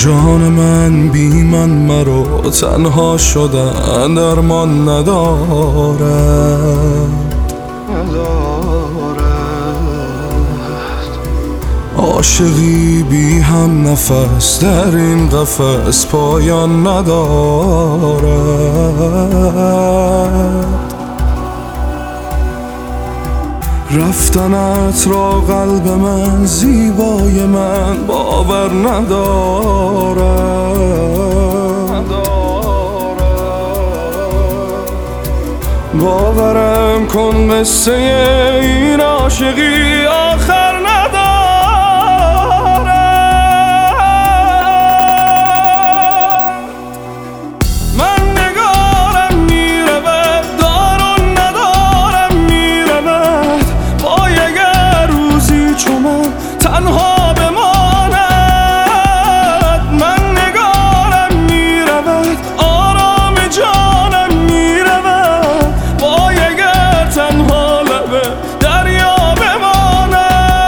جان من بی من مرا تنها شدن درمان ندارد. عاشقی بی هم نفس در این قفس پایان ندارد. رفتنت را قلب من زیبای من باور ندارد. باورم کن قصه این عاشقی آخر ندارد. من نگارم میرود دارون ندارم میرود وای اگر روزی چو من تنها بماند. من نگارم میرود آرام جانم میرود وای اگر تنها لب دریا بماند.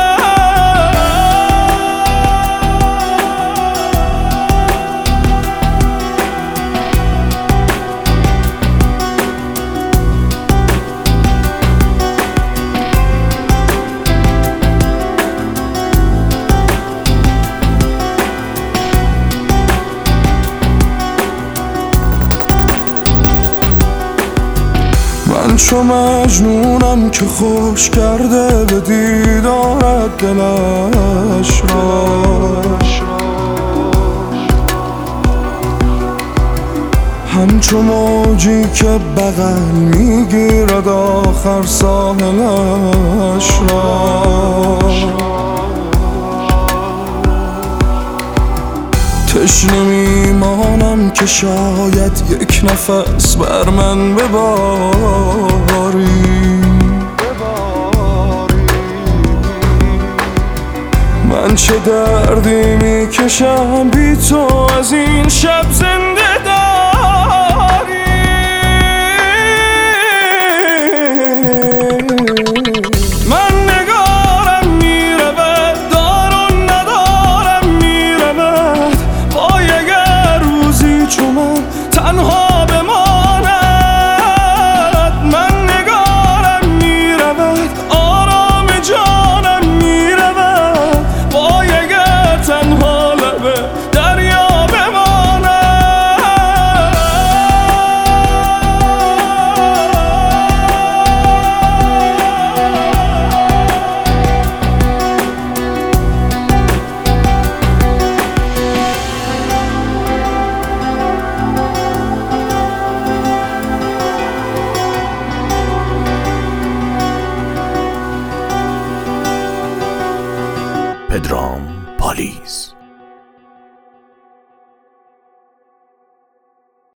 من چو مجنونم که خوش کرده به دیدارت دلش را. همچو موجی که بغل میگیرد آخر ساحلش را. تشنه میمانم که شاید یک نفس بر من بباری. من چه دردی میکشم بی تو از این شب زنده داری. من نگارم میرود دارون ندارم میرود وای اگر روزی چو من تنها بماند. من نگارم میرود آرام جانم میرود وای اگر تنها لب دریا بماند. پدرام پالیز.